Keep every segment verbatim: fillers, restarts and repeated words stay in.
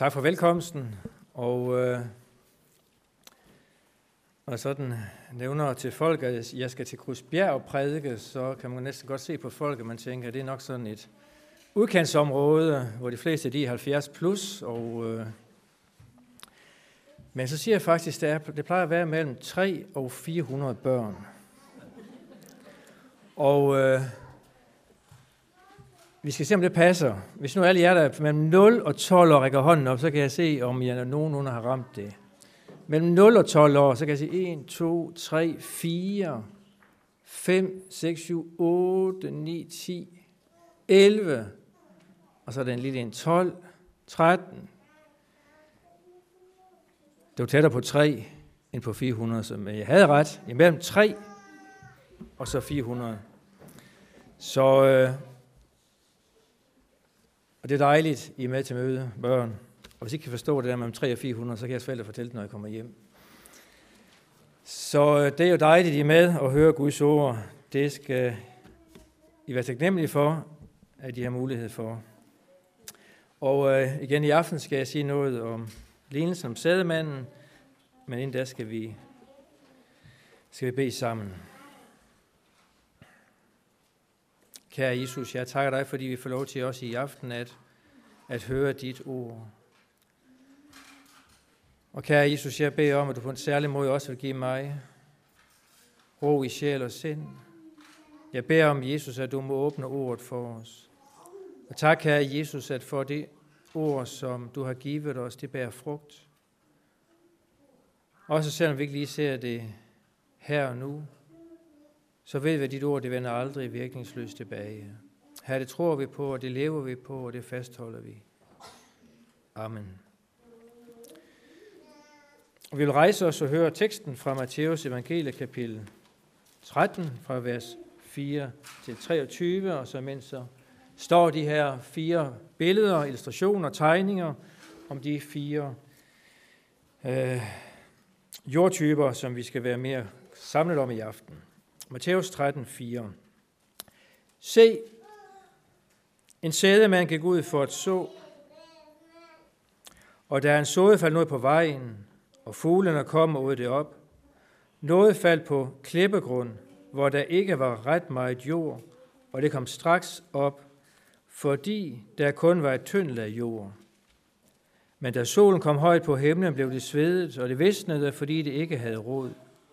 Tak for velkomsten, og, øh, og sådan nævner til folk, at jeg skal til Krusbjerg og prædike, så kan man næsten godt se på folk, at man tænker, at det er nok sådan et udkantsområde, hvor de fleste de er halvfjerds plus, og, øh, men så siger jeg faktisk, at det plejer at være mellem tre og fire hundrede børn. Og øh, vi skal se, om det passer. Hvis nu alle jer, der er mellem nul og tolv år rækker hånden op, så kan jeg se, om jeg nogenlunde har ramt det. Mellem nul og tolv år, så kan jeg se en, to, tre, fire, fem, seks, syv, otte, ni, ti, elleve, og så er der en lille en, tolv, tretten. Det var tættere på tre end på fire hundrede, som jeg havde ret. Imellem tre og så fire hundrede. Så øh, og det er dejligt, I er med til møde, børn. Og hvis I kan forstå det der mellem tre og fire hundrede, så kan jeg selvfølgelig fortælle det, når jeg kommer hjem. Så øh, det er jo dejligt, I er med og høre Guds ord. Det skal I være taknemmelige for, at I har mulighed for. Og øh, igen i aften skal jeg sige noget om lignelsen om sædemanden, men inden da skal vi, skal vi bede sammen. Kære Jesus, jeg takker dig, fordi vi får lov til også i aften at, at høre dit ord. Og kære Jesus, jeg beder om, at du på en særlig måde også vil give mig ro i sjæl og sind. Jeg beder om, Jesus, at du må åbne ordet for os. Og tak, kære Jesus, at for det ord, som du har givet os, det bærer frugt. Også selvom vi ikke lige ser det her og nu, så ved vi, at dit ord, det vender aldrig virkningsløst tilbage. Her det tror vi på, og det lever vi på, og det fastholder vi. Amen. Og vi vil rejse os og høre teksten fra Matteus evangelie kapitel tretten, fra vers fire til treogtyve, og så mens så står de her fire billeder, illustrationer, tegninger om de fire øh, jordtyper, som vi skal være mere samlet om i aften. Matteus tretten, fire. Se, en sædemand gik ud for at så, og da han såede, faldt noget på vejen, og fuglene kom og åd det op. Noget faldt på klippegrund, hvor der ikke var ret meget jord, og det kom straks op, fordi der kun var et tyndt lag jord. Men da solen kom højt på himlen, blev det svedet, og det visnede, fordi det ikke havde rod.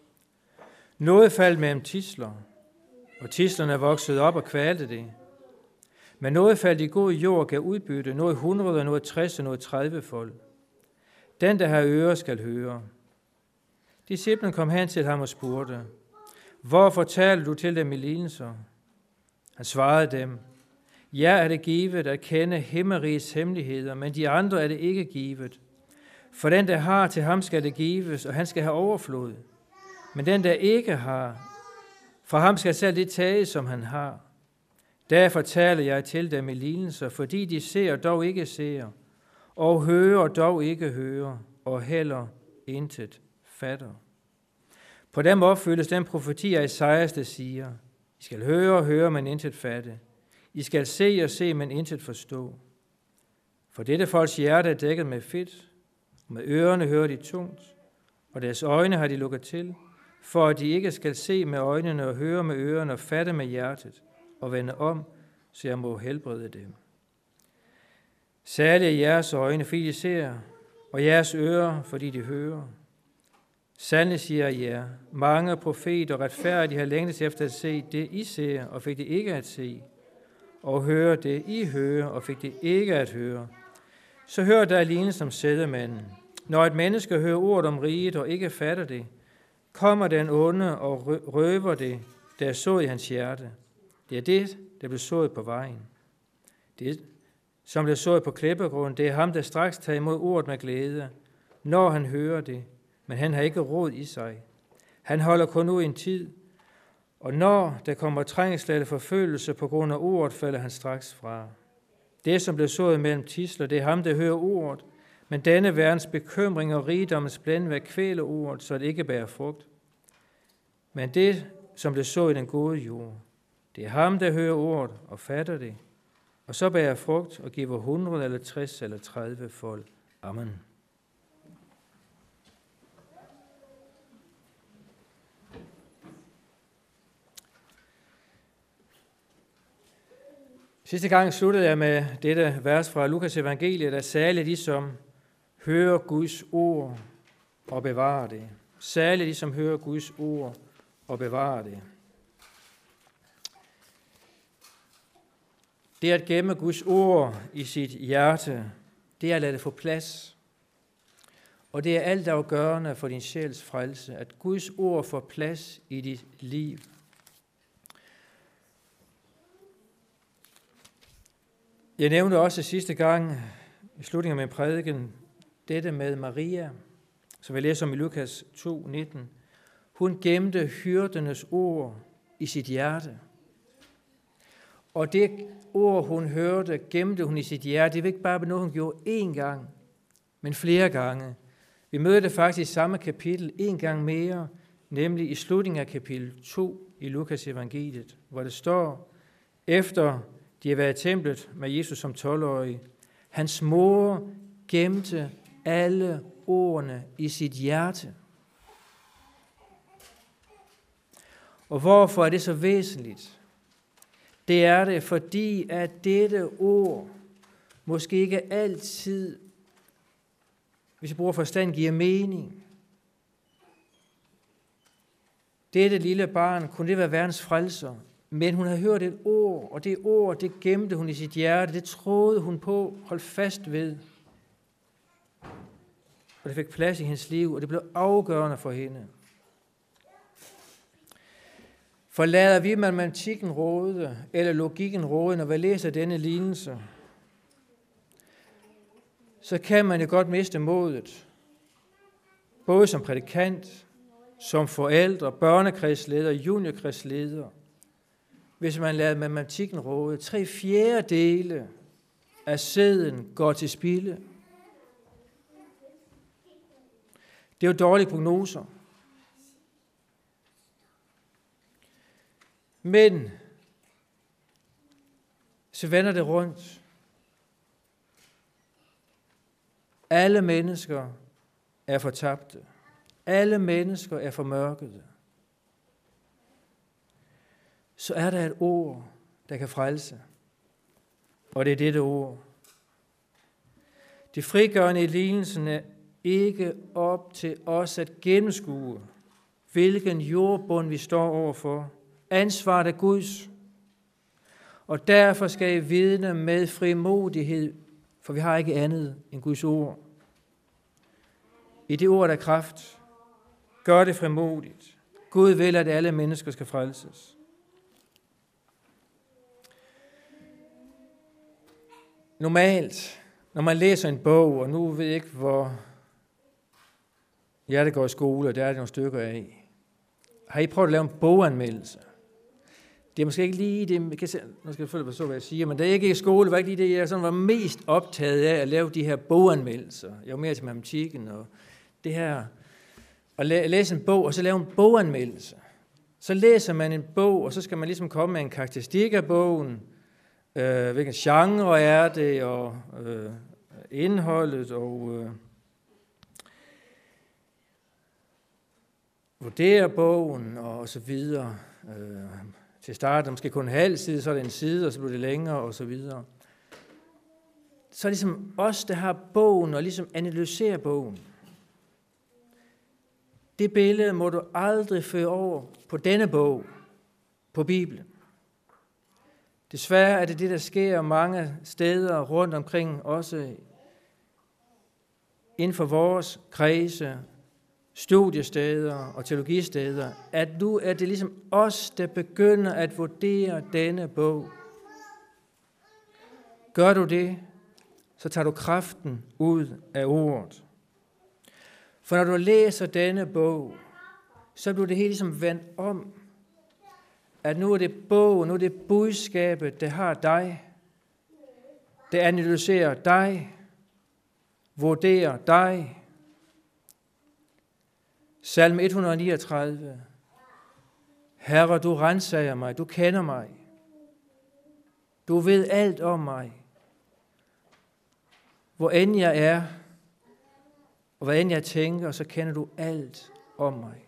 Noget faldt mellem tisler, og tislerne voksede op og kvalte det. Men noget faldt i god jord og gav udbytte, noget hundrede, noget tres og noget tredive fold. Den, der har ører, skal høre. Disciplen kom hen til ham og spurgte, hvorfor taler du til dem i lignelser? Han svarede dem, jer er det givet at kende himmerigets hemmeligheder, men de andre er det ikke givet. For den, der har, til ham skal det gives, og han skal have overflod. Men den, der ikke har, fra ham skal selv det tages, som han har. Derfor taler jeg til dem i lignelser, fordi de ser dog ikke ser, og hører dog ikke hører, og heller intet fatter. På dem opfyldes den profeti af Esajas, der siger, I skal høre og høre, men intet fatte. I skal se og se, men intet forstå. For dette folks hjerte er dækket med fedt, og med ørerne hører de tungt, og deres øjne har de lukket til, for at de ikke skal se med øjnene og høre med ørerne og fatte med hjertet, og vende om, så jeg må helbrede dem. Særligt er jeres øjne, fordi de ser, og jeres ører, fordi de hører. Sandelig siger jeg jer, mange profeter og retfærdige har længtes efter at se det, I ser, og fik det ikke at se, og høre det, I hører, og fik det ikke at høre. Så hør der alene som sædemanden. Når et menneske hører ordet om riget og ikke fatter det, kommer den onde og røver det, der er sået i hans hjerte. Det er det, der blev sået på vejen. Det, som blev sået på klippegrund, det er ham, der straks tager imod ordet med glæde, når han hører det, men han har ikke råd i sig. Han holder kun ud en tid, og når der kommer trængsel eller forfølgelse på grund af ordet, falder han straks fra. Det, som blev sået mellem tisler, det er ham, der hører ordet, men denne verdens bekymring og rigdommens blændværk kvæler ordet, så det ikke bærer frugt. Men det, som blev sået i den gode jord, det er ham, der hører ordet og fatter det, og så bærer frugt og giver hundrede eller tres eller tredive fold. Amen. Sidste gang sluttede jeg med dette vers fra Lukas evangeliet, at særligt de, som hører Guds ord og bevarer det. Særligt de, som hører Guds ord og bevarer det. Det at gemme Guds ord i sit hjerte, det er at lade det få plads. Og det er altafgørende for din sjæls frelse, at Guds ord får plads i dit liv. Jeg nævnte også sidste gang i slutningen af min prædiken dette med Maria, som vi læser om i Lukas to nitten. Hun gemte hyrdenes ord i sit hjerte. Og det ord, hun hørte, gemte hun i sit hjerte. Det var ikke bare noget, hun gjorde én gang, men flere gange. Vi møder det faktisk i samme kapitel en gang mere, nemlig i slutningen af kapitel to i Lukas evangeliet, hvor det står, efter de har været i templet med Jesus som tolv-årig, hans mor gemte alle ordene i sit hjerte. Og hvorfor er det så væsentligt? Det er det, fordi at dette ord måske ikke altid, hvis jeg bruger forstand, giver mening. Dette lille barn, kunne det være verdens frelser? Men hun havde hørt et ord, og det ord, det gemte hun i sit hjerte, det troede hun på, holdt fast ved. Og det fik plads i hendes liv, og det blev afgørende for hende. For lader vi matematikken råde, eller logikken råde, når vi læser denne lignelse, så kan man jo godt miste modet. Både som prædikant, som forældre, børnekredsleder, juniorkredsleder. Hvis man lader matematikken råde, tre fjerdedele af sæden går til spilde. Det er jo dårlige prognoser. Men så vender det rundt. Alle mennesker er fortabte. Alle mennesker er formørkede. Så er der et ord, der kan frelse. Og det er dette ord. Det frigørende i lignelsen er ikke op til os at gennemskue, hvilken jordbund vi står overfor. Ansvaret er Guds. Og derfor skal I vidne med frimodighed, for vi har ikke andet end Guds ord. I det ord der er kraft. Gør det frimodigt. Gud vil, at alle mennesker skal frelses. Normalt, når man læser en bog, og nu ved jeg ikke, hvor jeg det går i skole, og der er det nogle stykker af. Har I prøvet at lave en boganmeldelse? Det er måske ikke lige det, jeg kan se, nu skal jeg følge på, hvad jeg siger, men da jeg ikke gik i skole, var ikke lige det, jeg sådan var mest optaget af at lave de her boganmeldelser. Jeg var mere til matematikken og det her, at læse en bog, og så lave en boganmeldelse. Så læser man en bog, og så skal man ligesom komme med en karakteristik af bogen, øh, hvilken genre er det, og øh, indholdet, og øh, vurdere bogen, og så videre. Øh, til start, der måske kun en halv side, så er det en side, og så bliver det længere, og så videre. Så er det ligesom os, der har bogen, og ligesom analyserer bogen. Det billede må du aldrig føre over på denne bog, på Bibelen. Desværre er det det, der sker mange steder rundt omkring, også inden for vores kredse, studiesteder og teologisteder, at nu er det ligesom os, der begynder at vurdere denne bog. Gør du det, så tager du kraften ud af ordet. For når du læser denne bog, så bliver det helt ligesom vendt om, at nu er det bogen, nu er det budskabet, der har dig, der analyserer dig, vurderer dig. Salme et hundrede niogtredive. Herre, du ransager mig, du kender mig. Du ved alt om mig. Hvor end jeg er, Og hvad end jeg tænker, så kender du alt om mig.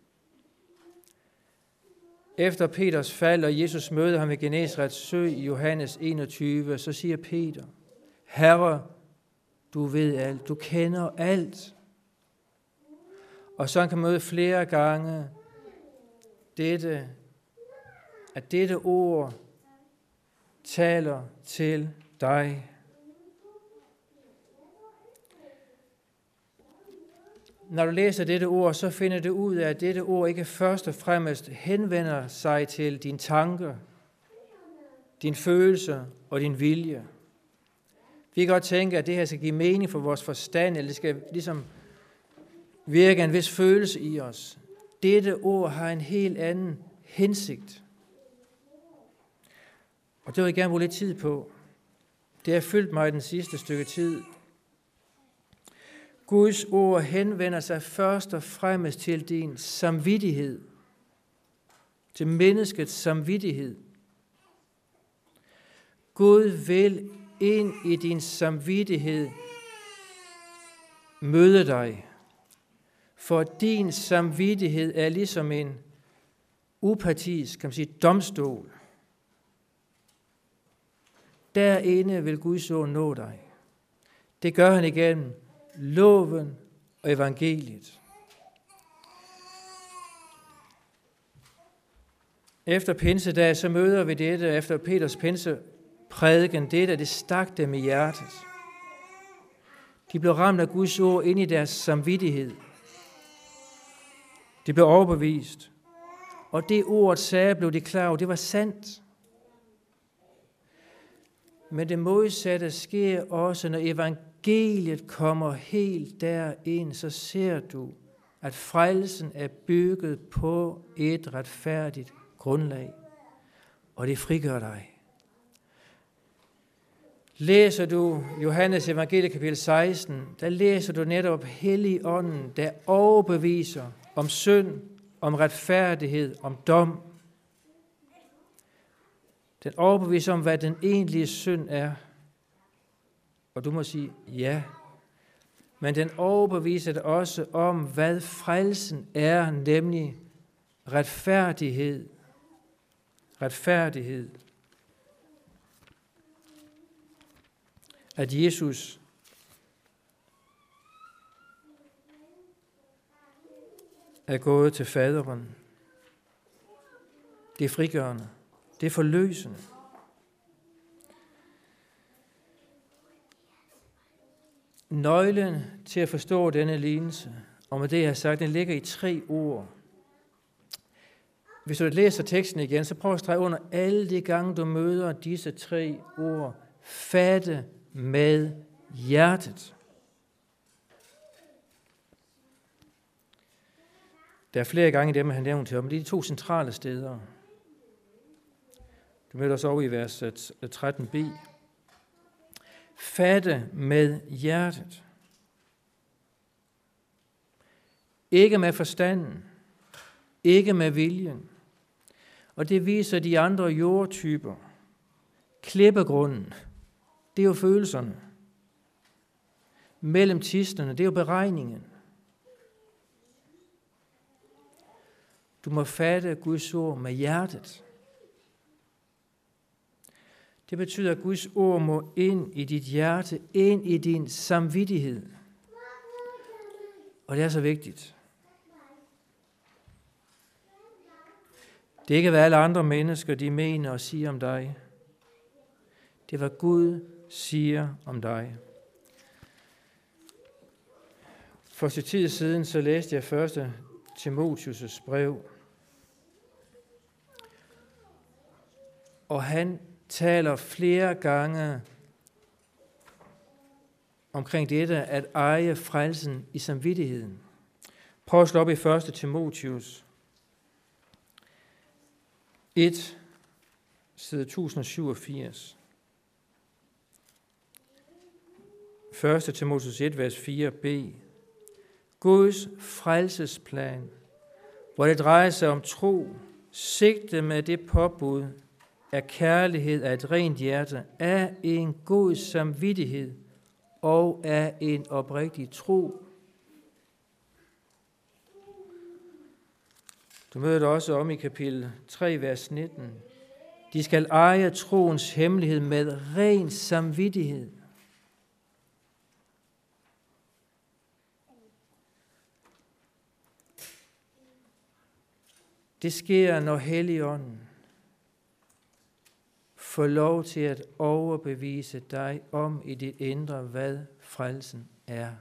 Efter Peters fald, og Jesus møder ham ved Genesarets sø i Johannes enogtyve, så siger Peter, Herre, du ved alt, du kender alt. Og så kan man møde flere gange dette, at dette ord taler til dig. Når du læser dette ord, så finder du ud af, at dette ord ikke først og fremmest henvender sig til dine tanker, dine følelser og din vilje. Vi kan godt tænke, at det her skal give mening for vores forstand, eller det skal ligesom virke en vis følelse i os. Dette ord har en helt anden hensigt. Og det vil jeg gerne bruge lidt tid på. Det har fyldt mig den sidste stykke tid. Guds ord henvender sig først og fremmest til din samvittighed. Til menneskets samvittighed. Gud vil ind i din samvittighed møde dig. For din samvittighed er ligesom en upartisk, kan man sige, domstol. Derinde vil Guds ord nå dig. Det gør han igennem loven og evangeliet. Efter pinsedag, så møder vi dette, efter Peters pinseprædiken, dette, det stak dem i hjertet. De blev ramt af Guds ord ind i deres samvittighed. De blev overbevist. Og det ord sagde, blev de klar over, det var sandt. Men det modsatte sker også, når evangeliet kommer helt derind, så ser du, at frelsen er bygget på et retfærdigt grundlag. Og det frigør dig. Læser du Johannes evangelie kapitel seksten, der læser du netop Helligånden, der overbeviser om synd, om retfærdighed, om dom. Den overbeviser om, hvad den egentlige synd er. Og du må sige ja. Men den overbeviser dig også om, hvad frelsen er, nemlig retfærdighed. Retfærdighed. At Jesus er gået til faderen. Det er frigørende. Det er forløsende. Nøglen til at forstå denne lignelse, og med det jeg har sagt, den ligger i tre ord. Hvis du læser teksten igen, så prøv at strege under alle de gange, du møder disse tre ord. Fatte med hjertet. Der er flere gange i dem, han nævnt her, men det er de to centrale steder. Du møder os over i vers tretten b. Fatte med hjertet. Ikke med forstanden. Ikke med viljen. Og det viser de andre jordtyper. Klippegrunden, det er jo følelserne. Mellem tisterne, det er jo beregningen. Du må fatte Guds ord med hjertet. Det betyder, at Guds ord må ind i dit hjerte, ind i din samvittighed. Og det er så vigtigt. Det er ikke, hvad alle andre mennesker de mener og siger om dig. Det er, hvad Gud siger om dig. For et tid siden så læste jeg første Timotheus' brev. Og han taler flere gange omkring dette at eje frelsen i samvittigheden. Prøv at slå op i første Timotheus et, side tusind syvogfirs. første Timotheus et, vers fire b. Guds frelsesplan, hvor det drejer sig om tro, sigte med det påbud af kærlighed af et rent hjerte, af en god samvittighed og af en oprigtig tro. Du møder det også om i kapitel tre, vers nitten. De skal eje troens hemmelighed med ren samvittighed. Det sker, når Helligånden får lov til at overbevise dig om i dit indre, hvad frelsen er.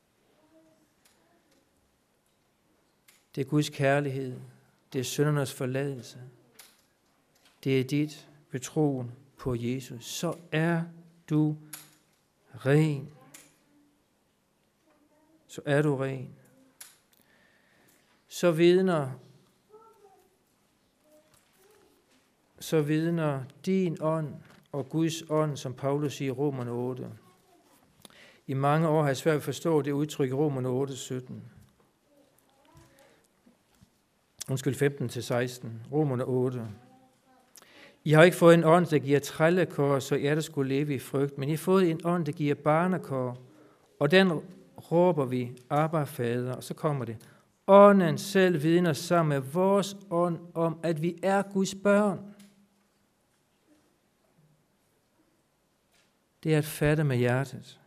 Det er Guds kærlighed. Det er syndernes forladelse. Det er dit ved troen på Jesus. Så er du ren. Så er du ren. Så vidner, så vidner din ånd og Guds ånd, som Paulus siger i Romerne otte. I mange år har jeg svært at forstå det udtryk i Romerne otte, sytten. Undskyld, femten til seksten. Romerne otte. I har ikke fået en ånd, der giver trællekår, så I er der skulle leve i frygt, men I har fået en ånd, der giver barnekår, og den råber vi, Abba, Fader, og så kommer det. Ånden selv vidner sammen med vores ånd om, at vi er Guds børn. Det er at fatte med hjertet.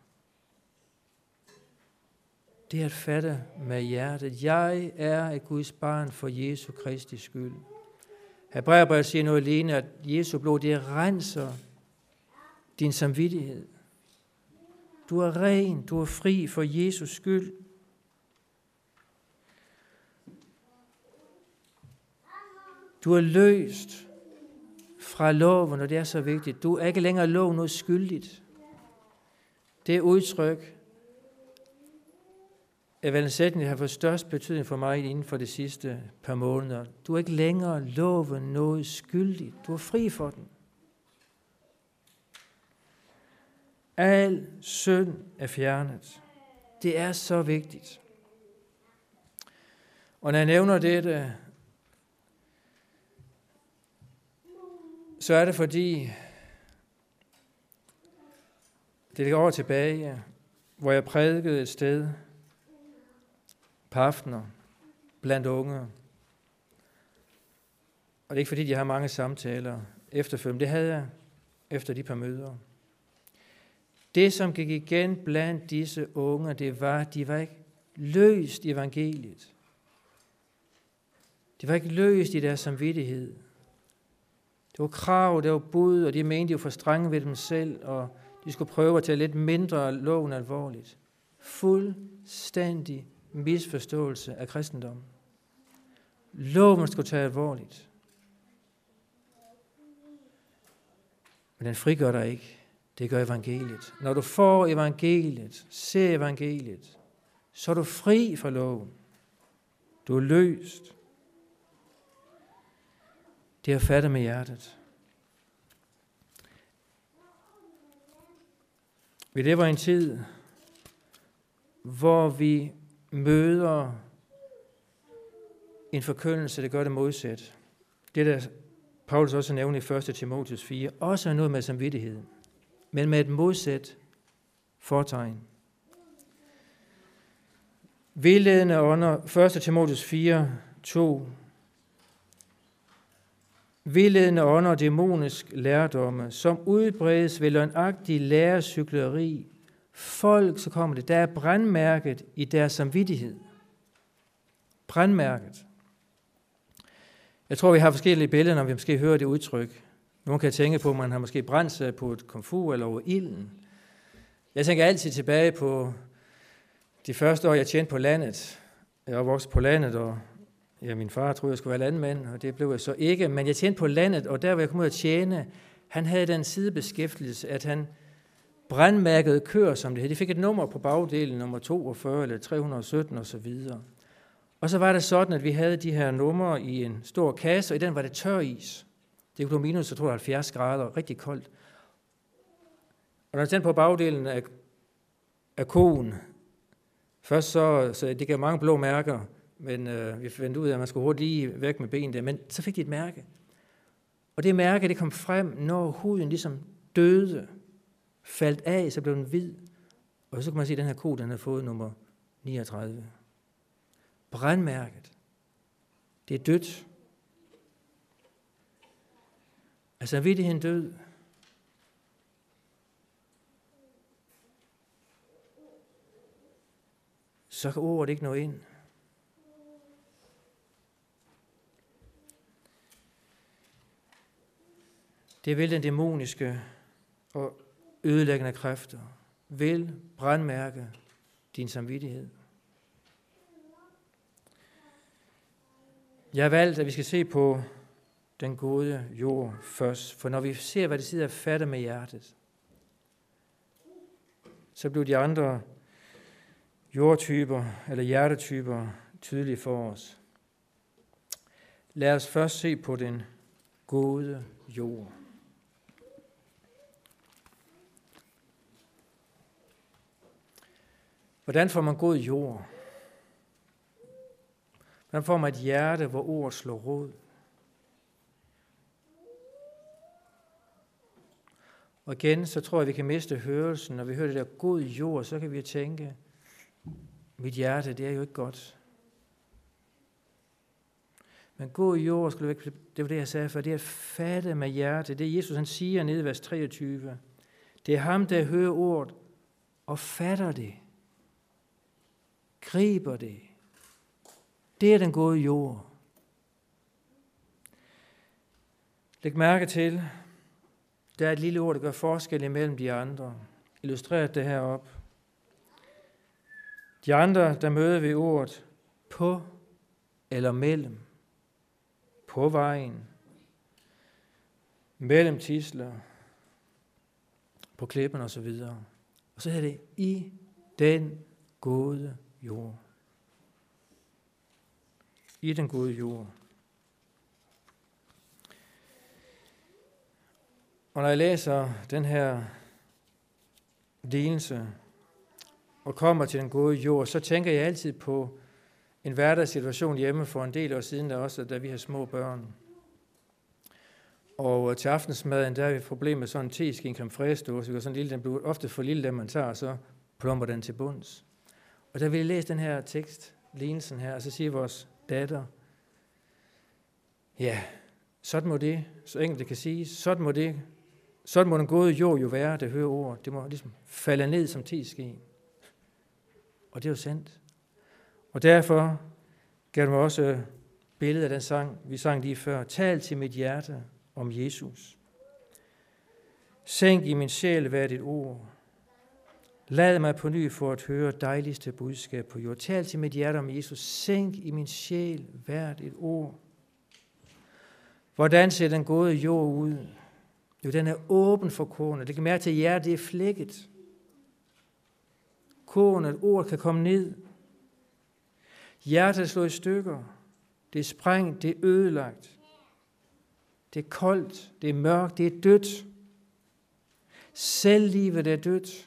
Det er at fatte med hjertet. Jeg er et Guds barn for Jesu Kristi skyld. Hebræerbrevet siger noget lignende, at Jesu blod, det renser din samvittighed. Du er ren, du er fri for Jesus skyld. Du er løst fra loven, og det er så vigtigt. Du er ikke længere loven noget skyldigt. Det udtryk er vel en sætning, der har fået størst betydning for mig inden for de sidste par måneder. Du er ikke længere loven noget skyldigt. Du er fri for den. Al synd er fjernet. Det er så vigtigt. Og når jeg nævner dette, så er det fordi, det ligger år tilbage, hvor jeg prædikede et sted på aftener blandt unge. Og det er ikke fordi, jeg har mange samtaler efterfølgende. Det havde jeg efter de par møder. Det, som gik igen blandt disse unge, det var, at de var ikke løst i evangeliet. De var ikke løst i deres samvittighed. Det var krav, det var bud, og de mente, de var for strenge ved dem selv, og de skulle prøve at tage lidt mindre loven alvorligt. Fuldstændig misforståelse af kristendommen. Loven skulle tage alvorligt. Men den frigør dig ikke. Det gør evangeliet. Når du får evangeliet, ser evangeliet, så er du fri fra loven. Du er løst. Det er fattet med hjertet. Vi lever i en tid, hvor vi møder en forkyndelse, der gør det modsat. Det der Paulus også nævner i første Timotheus fire, også er noget med samvittigheden, men med et modsat fortegn. Vildledende under første Timotheus fire, to. Vildledende under dæmonisk lærdomme, som udbredes ved løgnagtig lærecykleri. Folk, så kommer det, der er brandmærket i deres samvittighed. Brandmærket. Jeg tror, vi har forskellige billeder, når vi måske hører det udtryk. Nogle kan tænke på, at man har måske brændt sig på et komfur eller over ilden. Jeg tænker altid tilbage på de første år, jeg tjente på landet. Jeg var vokset på landet, og ja, min far troede, jeg skulle være landmand, og det blev jeg så ikke. Men jeg tjente på landet, og der hvor jeg kom ud at tjene, han havde den sidebeskæftigelse, at han brandmærkede køer, som det hed. De fik et nummer på bagdelen, nummer toogfyrre eller tre hundrede og sytten og så videre. Og så var det sådan, at vi havde de her numre i en stor kasse, og i den var det tør is. Det kunne minus, jeg tror, halvfjerds grader, rigtig koldt. Og når jeg tændte på bagdelen af, af koen, først så, så det gav mange blå mærker, men øh, vi fandt ud af, at man skulle hurtigt lige væk med benene der, men så fik de et mærke. Og det mærke, det kom frem, når huden ligesom døde, faldt af, så blev den hvid. Og så kan man sige, at den her ko, den har fået nummer niogtredive. Brandmærket. Det er dødt. Er samvittigheden død? Så kan ordet ikke nå ind. Det vil den dæmoniske og ødelæggende kræfter vil brandmærke din samvittighed. Jeg har valgt, at vi skal se på den gode jord først, for når vi ser, hvad det sidder fatter med hjertet, så bliver de andre jordtyper eller hjertetyper tydelige for os. Lad os først se på den gode jord. Hvordan får man god jord? Hvordan får man et hjerte, hvor ord slår rod? Og igen, så tror jeg, vi kan miste hørelsen. Når vi hører det der god jord, så kan vi tænke, mit hjerte, det er jo ikke godt. Men god jord, skulle det, det var det, jeg sagde før, det er at fatte med hjerte. Det er Jesus, han siger nede i vers treogtyve. Det er ham, der hører ordet og fatter det. Griber det. Det er den gode jord. Læg mærke til, der er et lille ord, der gør forskel imellem de andre. Illustrerer det heroppe. De andre, der møder vi ordet på eller mellem. På vejen. Mellem tisler. På klippen og så videre. Og så er det i den gode jord. I den gode jord. Og når jeg læser den her lignelse og kommer til den gode jord, så tænker jeg altid på en hverdagssituation hjemme for en del år siden, der også, da vi har små børn. Og til aftensmaden, der er vi et problem med sådan en teske, en creme fraiche-dåse, sådan en lille, den bliver ofte for lille, den man tager, og så plumper den til bunds. Og der vil jeg læse den her tekst, lignelsen her, og så siger vores datter, ja, sådan må det, så enkelt det kan sige, sådan må det, sådan må den gode jord jo være, der hører ord. Det må ligesom falde ned som teske. Og det er jo sandt. Og derfor gav du mig også billedet af den sang, vi sang lige før. Tal til mit hjerte om Jesus. Sænk i min sjæl hvert et ord. Lad mig på ny for at høre dejligste budskab på jord. Tal til mit hjerte om Jesus. Sænk i min sjæl hvert et ord. Hvordan ser den gode jord ud? Jo, den er åben for kornet. Det kan mærke til, at hjertet det er flækket. Kornet, ord kan komme ned. Hjertet er slået i stykker. Det er sprængt, det er ødelagt. Det er koldt, det er mørkt, det er dødt. Selv livet er dødt.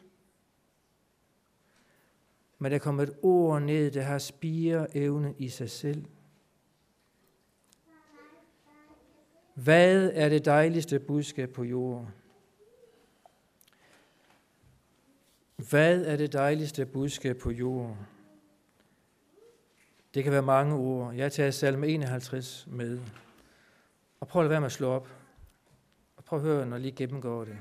Men der kommer et ord ned, der har spire evne i sig selv. Hvad er det dejligste budskab på jorden? Hvad er det dejligste budskab på jorden? Det kan være mange ord. Jeg tager salme enoghalvtreds med. Og prøv at lade være med at slå op. Og prøv at høre, når lige gennemgår det.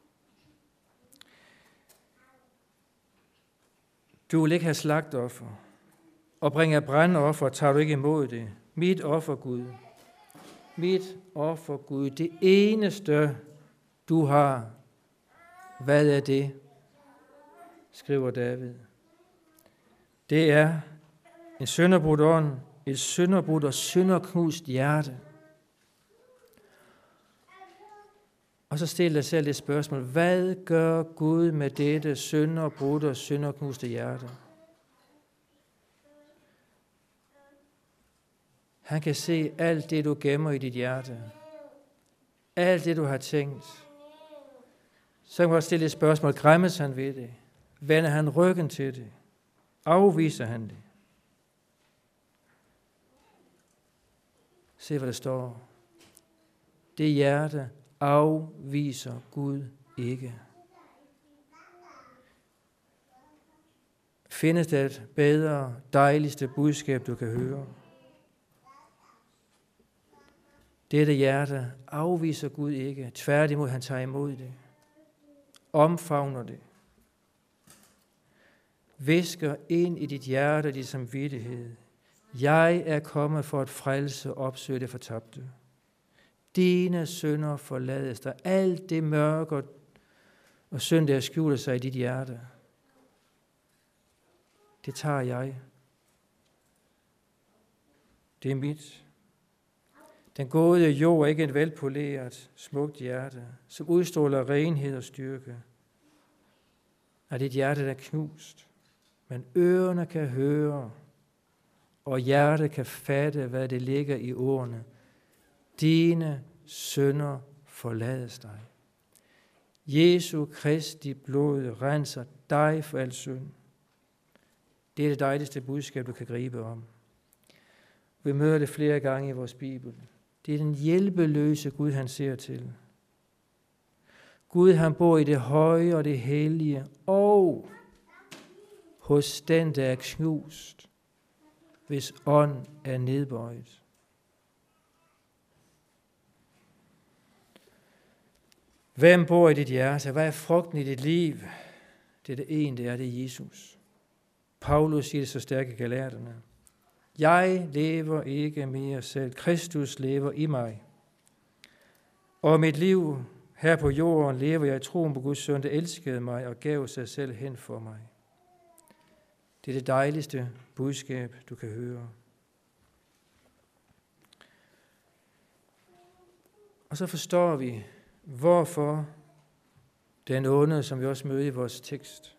Du vil ikke have slagtoffer. Og bringer brandoffer, tager du ikke imod det. Mit offer, Gud. Mit offer, Gud. Det eneste, du har. Hvad er det? Skriver David. Det er en sønderbrudt ånd, et sønderbrudt og sønderknust hjerte. Og så stiller dig selv det spørgsmål, hvad gør Gud med dette sønderbrudt og sønderknuste hjerte? Han kan se alt det, du gemmer i dit hjerte. Alt det, du har tænkt. Så kan man også stille et spørgsmål, græmmes han ved det? Vender han ryggen til det? Afviser han det? Se, hvad der står. Det hjerte afviser Gud ikke. Findes der et bedre, dejligste budskab, du kan høre? Dette hjerte afviser Gud ikke. Tværtimod, han tager imod det. Omfavner det. Visker ind i dit hjerte dit samvittighed. Jeg er kommet for at frelse og opsøge det fortabte. Dine synder forlades dig. Alt det mørke og synd, der skjuler sig i dit hjerte. Det tager jeg. Det er mit. Den gode jord er ikke et velpoleret, smukt hjerte, som udstråler renhed og styrke. Er dit hjerte, der er knust, men ørerne kan høre, og hjertet kan fatte, hvad det ligger i ordene. Dine synder forlades dig. Jesu Kristi blod renser dig for al synd. Det er det dejligste budskab, du kan gribe om. Vi møder det flere gange i vores Bibel. Det er den hjælpeløse Gud, han ser til. Gud, han bor i det høje og det hellige, og hos den, der er knust, hvis ånd er nedbøjet. Hvem bor i dit hjerte? Hvad er frugten i dit liv? Det er det ene, det er det Jesus. Paulus siger det så stærkt i Galaterne. Jeg lever ikke mere selv. Kristus lever i mig. Og mit liv her på jorden lever jeg i troen på Guds søn, der elskede mig og gav sig selv hen for mig. Det er det dejligste budskab, du kan høre. Og så forstår vi, hvorfor den onde, som vi også møder i vores tekst,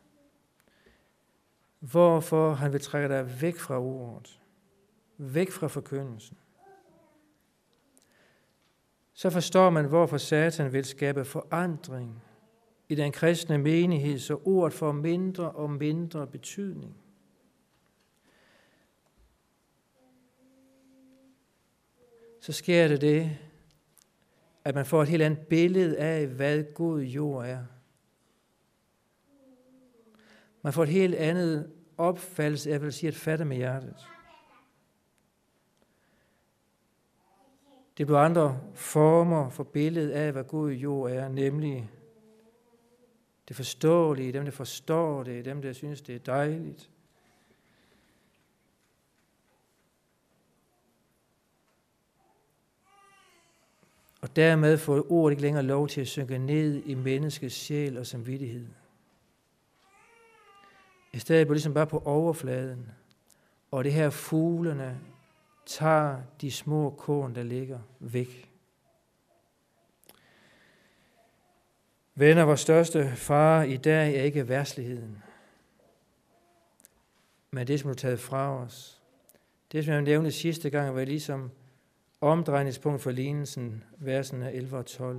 hvorfor han vil trække dig væk fra ordet, væk fra forkyndelsen. Så forstår man, hvorfor Satan vil skabe forandring i den kristne menighed, så ordet får mindre og mindre betydning. Så sker det det, at man får et helt andet billede af, hvad god jord er. Man får et helt andet opfattelse, jeg vil sige, at fatte med hjertet. Det bliver andre former for billedet af, hvad god jord er, nemlig det forståelige, dem der forstår det, dem der synes, det er dejligt. Og dermed får ordet ikke længere lov til at synke ned i menneskets sjæl og samvittighed. I stedet bliver ligesom bare på overfladen, og det her fuglene tager de små korn, der ligger, væk. Venner, vores største fare i dag er ikke verdsligheden, men det, som er taget fra os. Det, som jeg nævnte sidste gang, var ligesom omdrejningspunkt for lignelsen, versene elleve og tolv.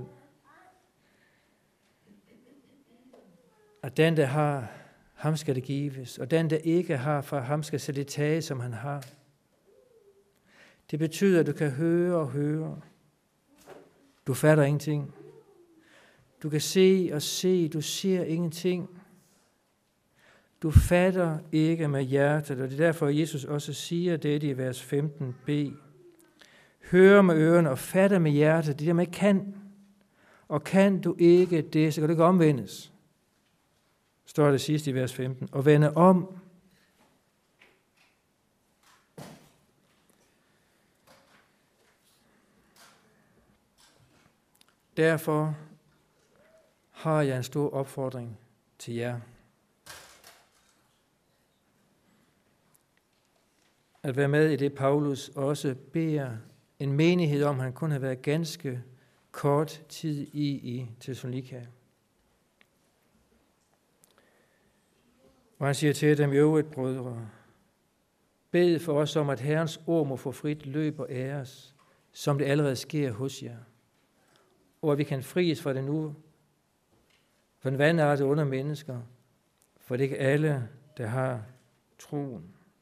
At den, der har, ham skal det gives, og den, der ikke har, for ham skal selv det tage, som han har. Det betyder, at du kan høre og høre. Du fatter ingenting. Du kan se og se, du ser ingenting. Du fatter ikke med hjertet, og det er derfor, Jesus også siger det i vers femten b. Hør med ørerne og fatter med hjertet, det der med kan. Og kan du ikke det, så kan du ikke omvendes. Står det sidst i vers femten. Og vende om. Derfor har jeg en stor opfordring til jer. At være med i det, Paulus også beder en menighed om, han kun har været ganske kort tid i i Thessalonika. Og han siger til dem i øvrigt, brødre, bed for os om, at Herrens ord må få frit løb og æres, som det allerede sker hos jer. Og at vi kan fries fra det nu, for den vandartede under mennesker, for det er ikke alle, der har troen.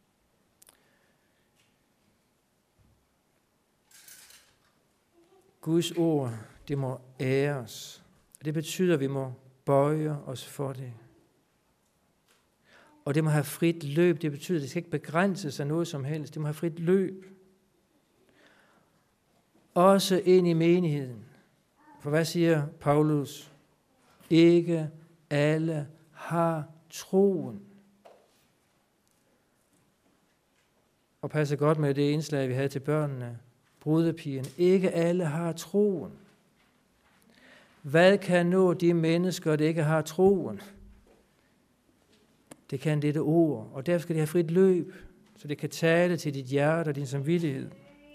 Guds ord, det må æres. Det betyder, at vi må bøje os for det. Og det må have frit løb. Det betyder, at det skal ikke begrænses af noget som helst. Det må have frit løb. også ind i menigheden. For hvad siger Paulus? Ikke alle har troen. Og passer godt med det indslag, vi havde til børnene. Brudepigerne. Ikke alle har troen. Hvad kan nå de mennesker, der ikke har troen? Det kan dette ord, og derfor skal det have frit løb, så det kan tale til dit hjerte og din samvittighed.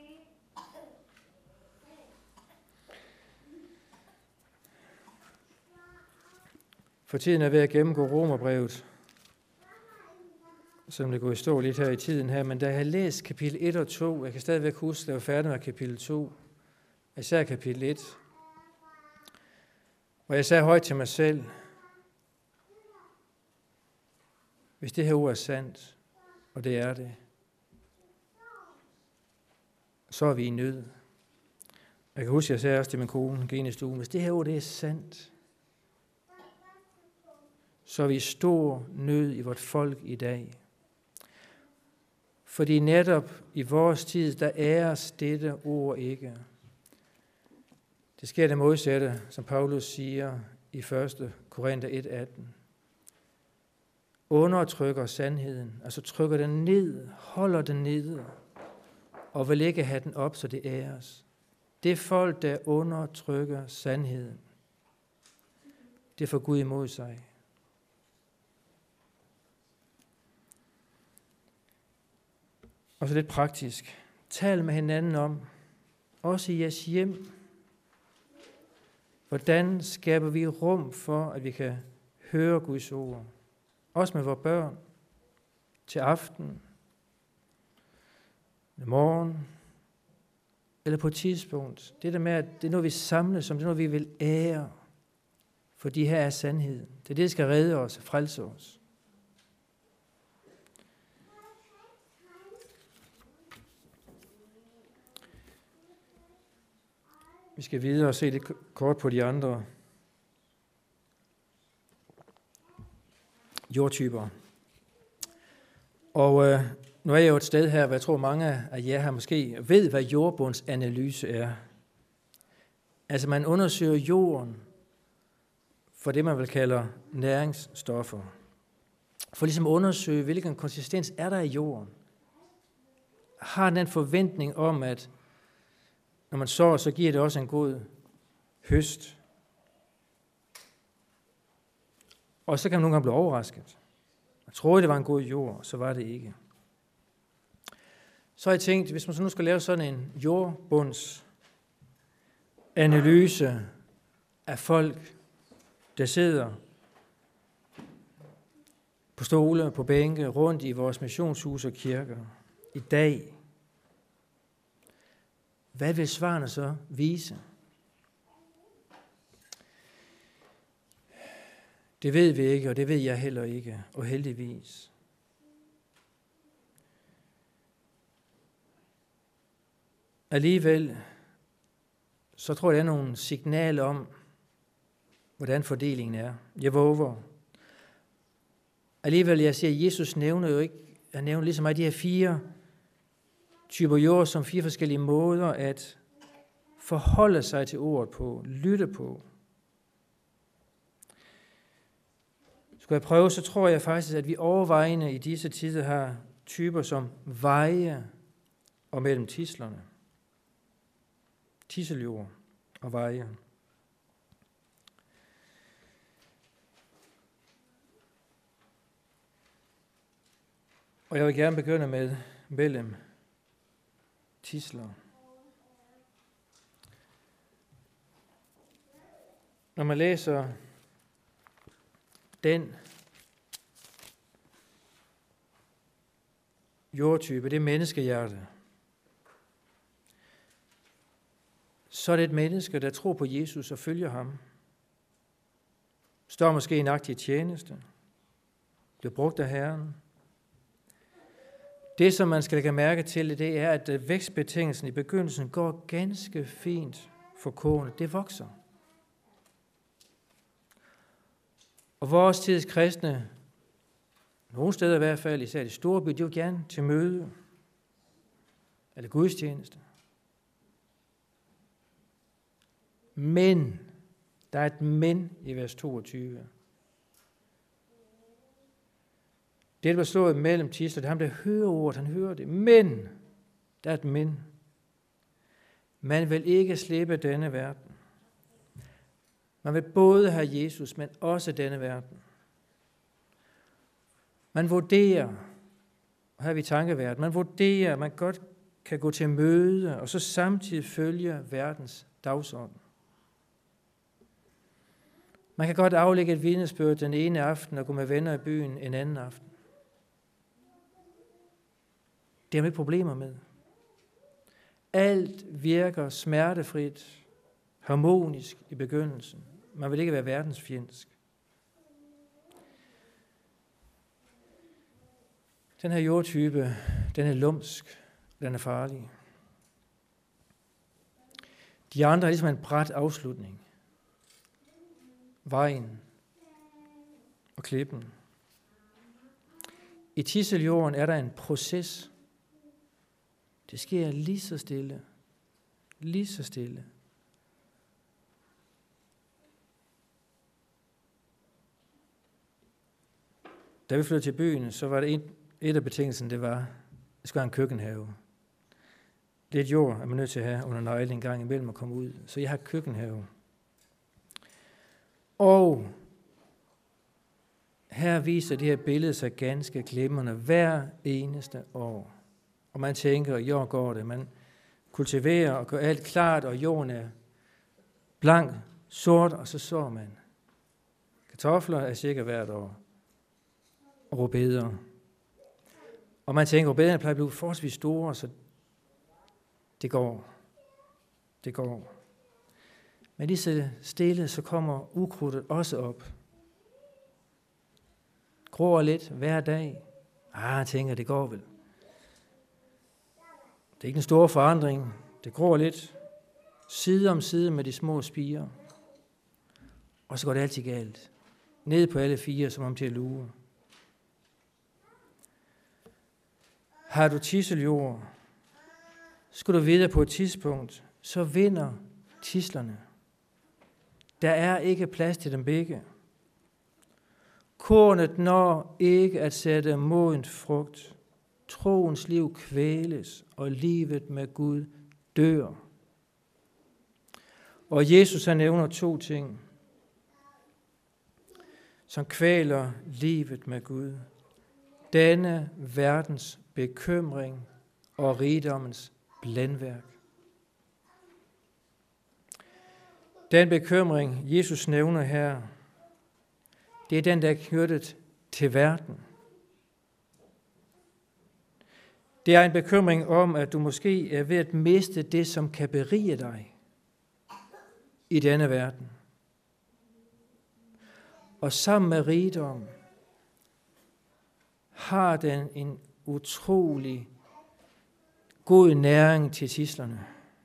For tiden er ved at gennemgå Romerbrevet, som det går i stå lidt her i tiden her, men da jeg har læst kapitel et og to, jeg kan stadigvæk huske, at jeg var færdig med kapitel to, især kapitel et, og jeg sagde højt til mig selv, hvis det her ord er sandt, og det er det, så er vi i nød. Jeg kan huske, at jeg sagde også til min kone, gå ind i stuen, hvis det her ord det er sandt, så er vi i stor nød i vort folk i dag. Fordi netop i vores tid, der æres dette ord ikke. Det sker det modsatte, som Paulus siger i første Korinther et atten. Undertrykker sandheden, altså trykker den ned, holder den nede, og vil ikke have den op, så det æres. Det er folk, der undertrykker sandheden. Det får Gud imod sig. Og så lidt praktisk. Tal med hinanden om, også i jeres hjem, hvordan skaber vi rum for, at vi kan høre Guds ord. Også med vores børn, til aften, i morgen, eller på et tidspunkt. Det der med, at det er noget, vi samles om, det er noget, vi vil ære, for de her er sandheden. Det er det, der skal redde os og frelse os. Vi skal videre og se lidt kort på de andre jordtyper. Og øh, nu er jeg jo et sted her, hvor jeg tror mange af jer her måske ved, hvad jordbundsanalyse er. Altså man undersøger jorden for det, man vil kalde næringsstoffer. For ligesom at undersøge, hvilken konsistens er der i jorden. Har den en forventning om, at når man sår, så giver det også en god høst. Og så kan man nogle gange blive overrasket. Jeg troede, det var en god jord, så var det ikke. Så har jeg tænkt, hvis man så nu skal lave sådan en jordbundsanalyse af folk, der sidder på stole, på bænke, rundt i vores missionshus og kirker i dag, hvad vil svarene så vise? Det ved vi ikke, og det ved jeg heller ikke, og heldigvis. Alligevel, så tror jeg, der er nogle signaler om, hvordan fordelingen er. Jeg våger. Alligevel, jeg siger, at Jesus nævner jo ikke, han nævner ligesom mig de her fire typer jord som fire forskellige måder at forholde sig til ordet på, lytte på. Skal jeg prøve, så tror jeg faktisk, at vi overvejende i disse tider har typer som veje og mellem tislerne. Tisseljord og veje. Og jeg vil gerne begynde med mellem tisler. Når man læser den jordtype, det menneskehjerte, så er det et menneske, der tror på Jesus og følger ham. Står måske i en aktiv tjeneste, bliver brugt af Herren. Det, som man skal lægge mærke til, det er, at vækstbetingelsen i begyndelsen går ganske fint for kornet. Det vokser. Og vores tids kristne, nogle steder i hvert fald, især de store byer, de vil gerne til møde eller gudstjeneste. Men, der er et men i vers toogtyve. Det, der var slået mellem tidsler, det er ham, der hører ordet, han hører det. Men, der er et men. Man vil ikke slippe denne verden. Man vil både have Jesus, men også denne verden. Man vurderer, og her er vi tankeverden, man vurderer, at man godt kan gå til møde, og så samtidig følge verdens dagsorden. Man kan godt aflægge et vidnesbyrd den ene aften og gå med venner i byen en anden aften. Det har man ikke problemer med. Alt virker smertefrit, harmonisk i begyndelsen. Man vil ikke være verdensfjendsk. Den her jordtype, den er lumsk, den er farlig. De andre er ligesom en brat afslutning. Vejen og klippen. I tidseljorden er der en proces. Det sker lige så stille. Lige så stille. Da vi flyttede til byen, så var det et, et af betingelserne, det var, at det skulle have en køkkenhave. Lidt jord er man nødt til at have under negle en gang imellem at komme ud. Så jeg har køkkenhave. Og her viser det her billede sig ganske glimrende hver eneste år. Og man tænker, at i år går det. Man kultiverer og gør alt klart, og jorden er blank, sort, og så sår man. Kartofler er cirka hvert år. Og rødbeder. Og man tænker, at rødbederne plejer at blive forholdsvis store, så det går. Det går. Men lige så stille, så kommer ukrudtet også op. Gror lidt hver dag. Ah, jeg tænker, det går vel. Det er ikke en stor forandring. Det gror lidt. Side om side med de små spirer. Og så går det altid galt. Ned på alle fire, som om til at lure. Har du tidseljord, skal du vide på et tidspunkt, så vinder tidslerne. Der er ikke plads til dem begge. Kornet når ikke at sætte modent frugt. Troens liv kvæles, og livet med Gud dør. Og Jesus han nævner to ting, som kvæler livet med Gud. Denne verdens bekymring og rigdommens blændværk. Den bekymring, Jesus nævner her, det er den, der er knyttet til verden. Det er en bekymring om, at du måske er ved at miste det, som kan berige dig i denne verden. Og sammen med rigdom har den en utrolig god næring til tidslerne.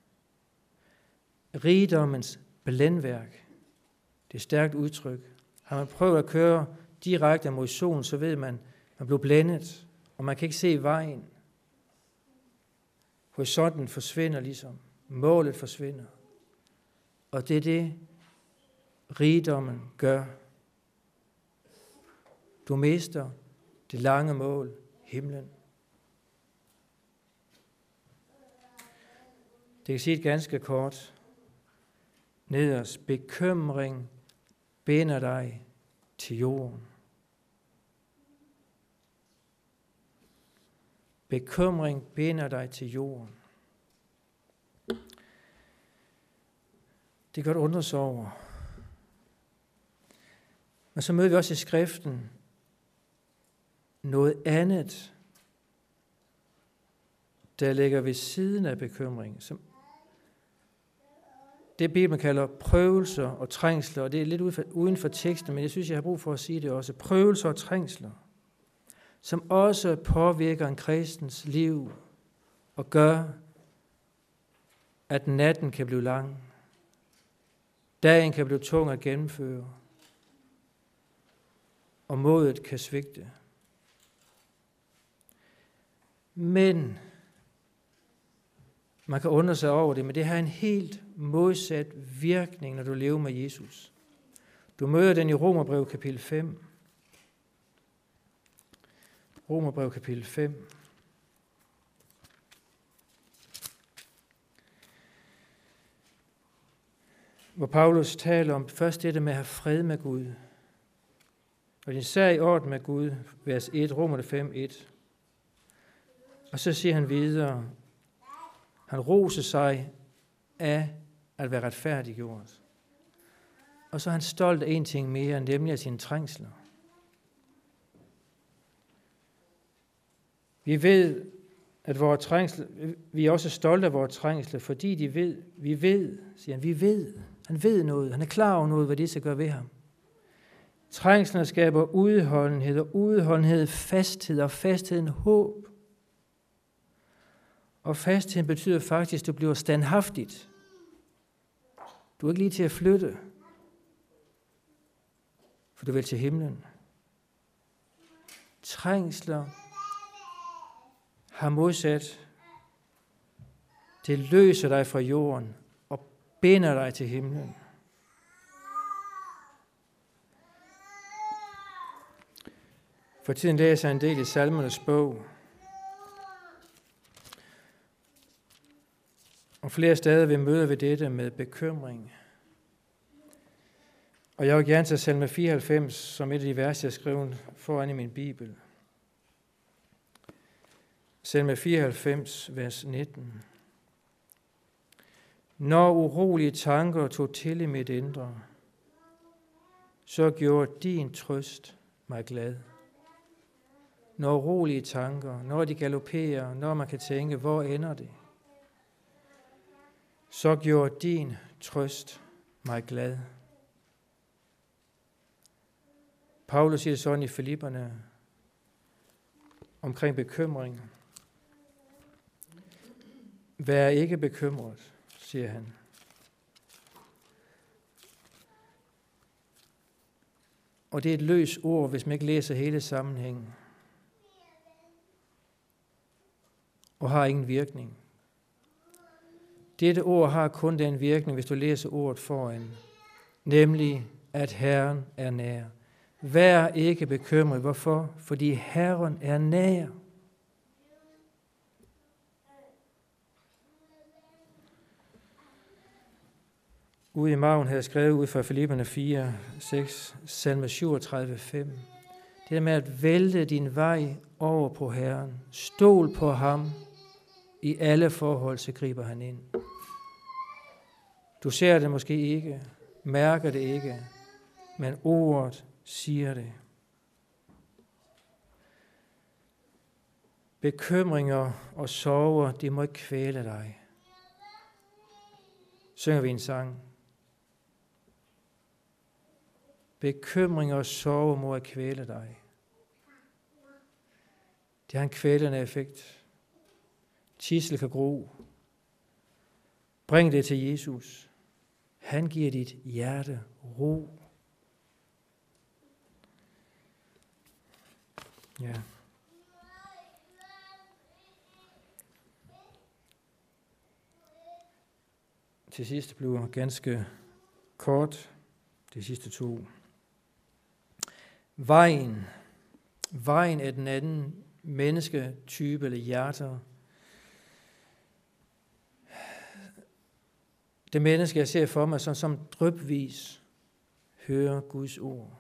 Rigdommens blændværk. Det er et stærkt udtryk. Har man prøvet at køre direkte mod solen, så ved man, at man bliver blændet, og man kan ikke se vejen. Horisonten forsvinder ligesom. Målet forsvinder. Og det er det, rigdommen gør. Du mister det lange mål, himlen. Det kan sige et ganske kort. Nederst, bekymring binder dig til jorden. Bekymring binder dig til jorden. Det kan godt undre sig over. Men så møder vi også i skriften noget andet, der ligger ved siden af bekymring, som det Bibelen kalder prøvelser og trængsler, og det er lidt uden for teksten, men jeg synes, jeg har brug for at sige det også. Prøvelser og trængsler, som også påvirker en kristens liv og gør, at natten kan blive lang, dagen kan blive tung at gennemføre, og modet kan svigte. Men Man kan undre sig over det, men det har en helt modsat virkning, når du lever med Jesus. Du møder den i Romerbrev kapitel fem. Romerbrev kapitel fem. Hvor Paulus taler om først det med at have fred med Gud. Og din sag i orden med Gud, vers et, Romer fem, et. Og så siger han videre, han roser sig af at være retfærdiggjort. Og så er han stolt af en ting mere, nemlig af sine trængsler. Vi ved, at vores trængsler, vi er også stolte af vores trængsler, fordi de ved, vi ved, siger han, vi ved, han ved noget, han er klar over noget, hvad det skal gøre ved ham. Trængslerne skaber udholdenhed, og udholdenhed fasthed, og fastheden håb. Og fastheden betyder faktisk, at du bliver standhaftigt. Du er ikke lige til at flytte, for du vil til himlen. Trængsler har modsat, det løser dig fra jorden og binder dig til himlen. For tiden læser jeg en del i Salmernes bog. Og flere steder vi møder vi dette med bekymring. Og jeg vil gerne tage salme fireoghalvfems som et af de vers, jeg skrev foran i min bibel. Salme fireoghalvfems, vers nitten. Når urolige tanker tog til i mit indre, så gjorde din trøst mig glad. Når urolige tanker, når de galopperer, når man kan tænke, hvor ender det? Så gjorde din trøst mig glad. Paulus siger sådan i Filipperne omkring bekymring. Vær ikke bekymret, siger han. Og det er et løst ord, hvis man ikke læser hele sammenhængen. Og har ingen virkning. Dette ord har kun den virkning, hvis du læser ordet foran. Nemlig, at Herren er nær. Vær ikke bekymret. Hvorfor? Fordi Herren er nær. Ude i maven har jeg skrevet ud fra Filipperne fire, seks, salme syvogtredive, fem. Det der med at vælte din vej over på Herren. Stol på ham. I alle forhold, så griber han ind. Du ser det måske ikke, mærker det ikke, men ordet siger det. Bekymringer og sorger, det må ikke kvæle dig. Synger vi en sang. Bekymringer og sorger må ikke kvæle dig. Det har en kvælende effekt. Tidsel kan gro. Bring det til Jesus. Han giver dit hjerte ro. Ja. Til sidst bliver ganske kort de sidste to. Vejen. Vejen er den anden mennesketype eller hjerter. Det menneske, jeg ser for mig, som, som drypvis hører Guds ord.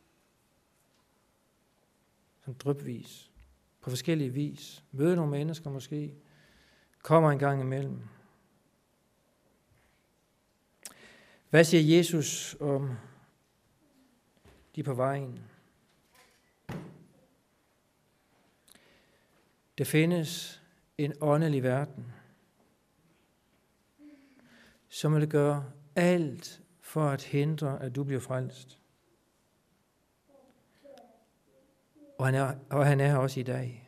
Som drypvis. På forskellige vis. Møder nogle mennesker måske. Kommer en gang imellem. Hvad siger Jesus om de på vejen? Der findes en åndelig verden, som vil gøre alt for at hindre, at du bliver frelst. Og han er, og han er her også i dag.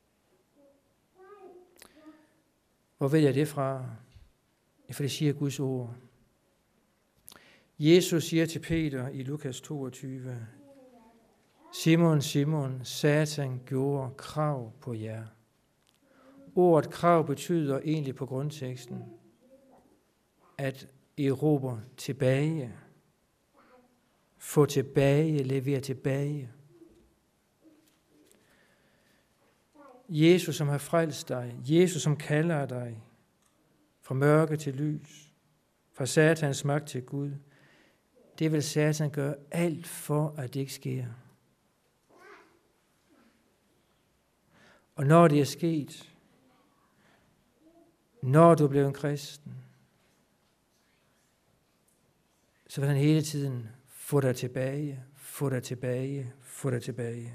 Hvor ved jeg det fra? For det siger Guds ord. Jesus siger til Peter i Lukas toogtyve, Simon, Simon, Satan gjorde krav på jer. Ordet krav betyder egentlig på grundteksten at erobre tilbage, få tilbage, levere tilbage. Jesus, som har frelst dig, Jesus, som kalder dig fra mørke til lys, fra satans magt til Gud, det vil Satan gøre alt for, at det ikke sker. Og når det er sket, når du er blevet en kristen, så vil han hele tiden få dig tilbage, få dig tilbage, få dig tilbage.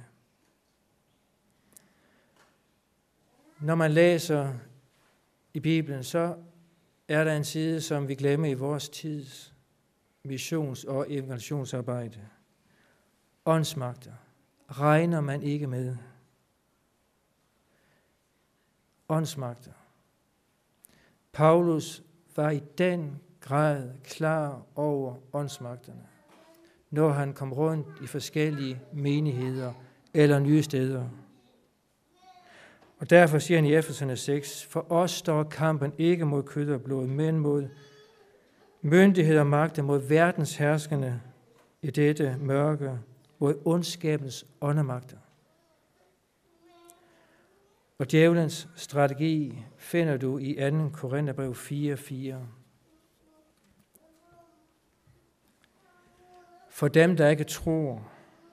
Når man læser i Bibelen, så er der en side, som vi glemmer i vores tids missions- og evangelisationsarbejde. Åndsmagter regner man ikke med. Åndsmagter. Paulus var i den grad klar over åndsmagterne, når han kom rundt i forskellige menigheder eller nye steder. Og derfor siger han i Efeserne seks, for os står kampen ikke mod kød og blod, men mod myndigheder og magter, mod verdens herskerne i dette mørke, mod ondskabens åndemagter. Og djævelens strategi finder du i anden Korintherbrev fire fire. For dem, der ikke tror,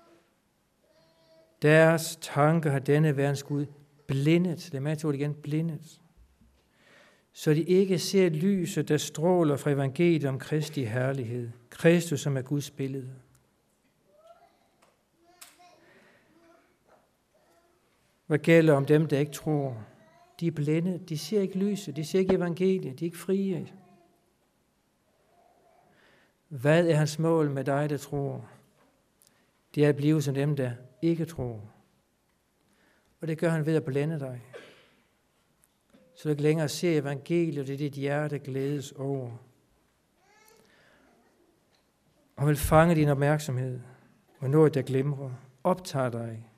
deres tanker har denne verdens Gud blindet, det er med til igen, blindet, så de ikke ser lyset, der stråler fra evangeliet om Kristi herlighed, Kristus, som er Guds billede. Hvad gælder om dem, der ikke tror? De er blinde, de ser ikke lyset, de ser ikke evangeliet, de er ikke frie. Hvad er hans mål med dig, der tror? Det er at blive som dem, der ikke tror. Og det gør han ved at blænde dig. Så du ikke længere ser evangeliet, og det er dit hjerte glædes over. Og vil fange din opmærksomhed, og noget, der glimrer, optager dig.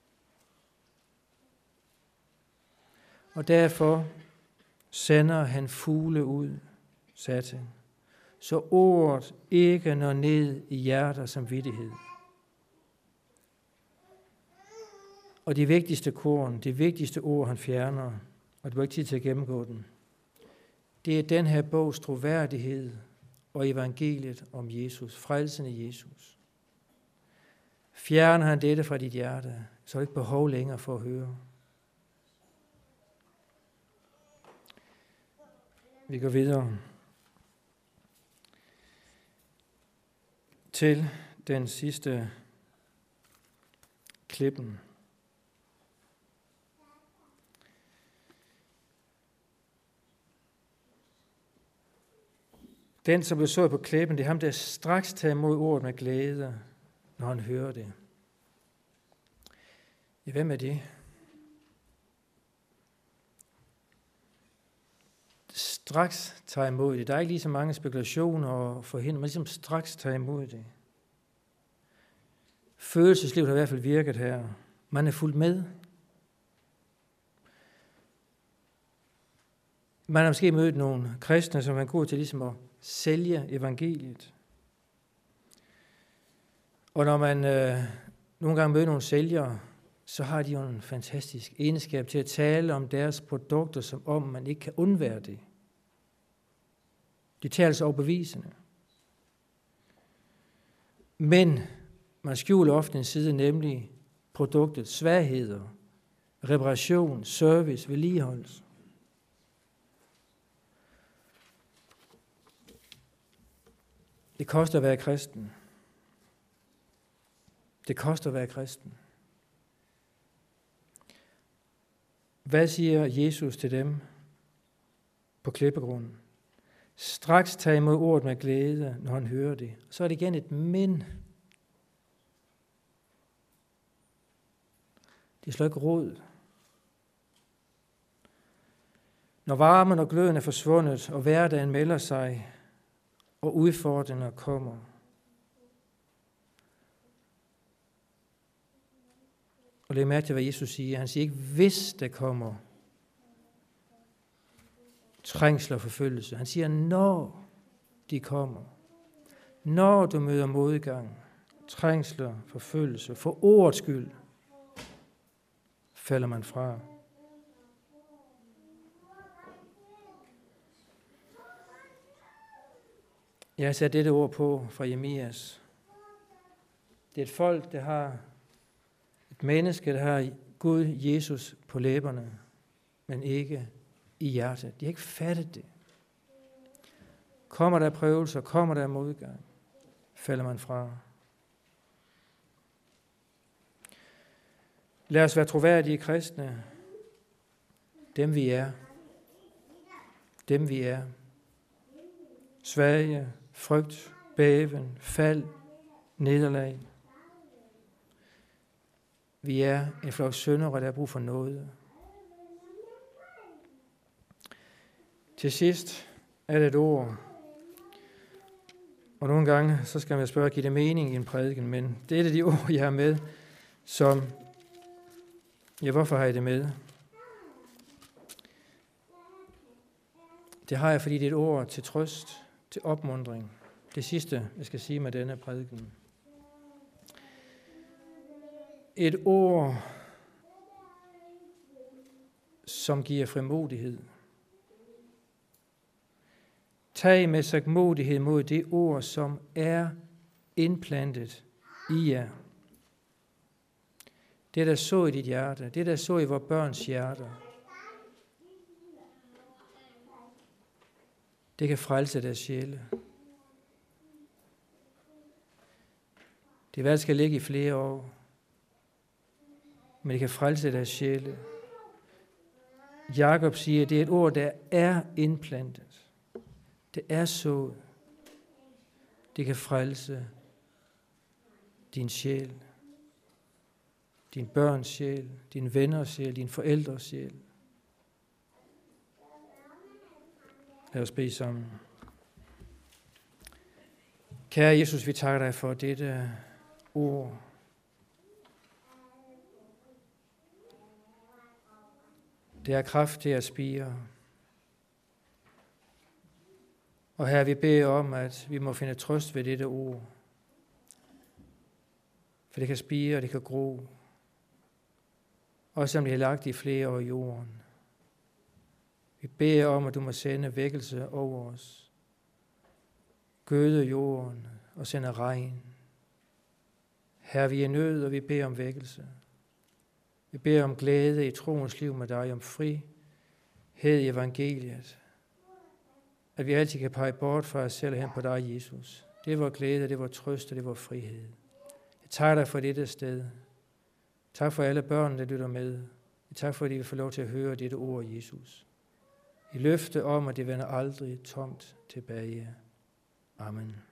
Og derfor sender han fugle ud, Satan, så ordet ikke når ned i hjerter som vittighed. Og de vigtigste korn, de vigtigste ord, han fjerner, og du har ikke tid til at gennemgå den, det er den her bogs troværdighed og evangeliet om Jesus, frelsen af Jesus. Fjerner han dette fra dit hjerte, så er det ikke behov længere for at høre. Vi går videre til den sidste klippen. Den, som blev så på klippen, det er ham, der straks tager imod ordet med glæde, når han hører det. Ja, hvem er det? Straks tager imod det. Der er ikke lige så mange spekulationer og forhindre, men ligesom straks tager imod det. Følelseslivet har i hvert fald virket her. Man er fuldt med. Man har måske mødt nogle kristne, som er gode til ligesom at sælge evangeliet. Og når man øh, nogle gange møder nogle sælgere, så har de jo en fantastisk egenskab til at tale om deres produkter, som om man ikke kan undvære det. De taler så overbevisende. Men man skjuler ofte en side, nemlig produktets svagheder, reparation, service, vedligeholdelse. Det koster at være kristen. Det koster at være kristen. Hvad siger Jesus til dem på klippegrunden? Straks tag imod ordet med glæde, når han hører det. Så er det igen et men. Det slår ikke rod. Når varmen og gløden er forsvundet, og hverdagen melder sig, og udfordringer kommer. Og læg mærke til, hvad Jesus siger. Han siger ikke, hvis det kommer. trængsler og forfølgelse. Han siger, når de kommer, når du møder modgang, trængsler, forfølgelse, for ordets skyld, falder man fra. Jeg har sat dette ord på fra Jeremias. Det er et folk, der har et menneske, der har Gud, Jesus på læberne, men ikke i hjertet. De har ikke fattet det. Kommer der prøvelser, kommer der modgang, falder man fra. Lad os være troværdige kristne. Dem vi er. Dem vi er. Svage, frygt, bæven, fald, nederlag. Vi er en flok syndere, der har brug for noget. Til sidst er det et ord. Og nogle gange, så skal man spørge, give det mening i en prædiken, men det er de ord, jeg har med, som, ja, hvorfor har jeg det med? Det har jeg, fordi det er et ord til trøst, til opmuntring. Det sidste, jeg skal sige med denne prædiken. Et ord, som giver frimodighed. Tag med sagtmodighed mod det ord, som er indplantet i jer. Det, der så i dit hjerte, det, der så i vores børns hjerter, det kan frelse deres sjæle. Det valg skal ligge i flere år, men det kan frelse deres sjæle. Jakob siger, at det er et ord, der er indplantet. Det er så. Det kan frelse din sjæl, din børns sjæl, din venners sjæl, din forældres sjæl. Lad os bede sammen. Kære Jesus, vi takker dig for dette ord. Det er kraft til at spire. Og her vi beder om, at vi må finde trøst ved dette ord. For det kan spire, og det kan gro. Også om det er lagt i flere år i jorden. Vi beder om, at du må sende vækkelse over os. Gøde jorden og sende regn. Herre, vi er nød, og vi beder om vækkelse. Vi beder om glæde i troens liv med dig, om frihed i evangeliet. At vi altid kan pege bort fra os selv hen på dig, Jesus. Det er vores glæde, det er vores trøst, og det er vores frihed. Jeg takker dig for dette sted. Tak for alle børn, der lytter med. Tak for, at vi får lov til at høre dette ord, Jesus. I løfte om, at det vender aldrig tomt tilbage. Amen.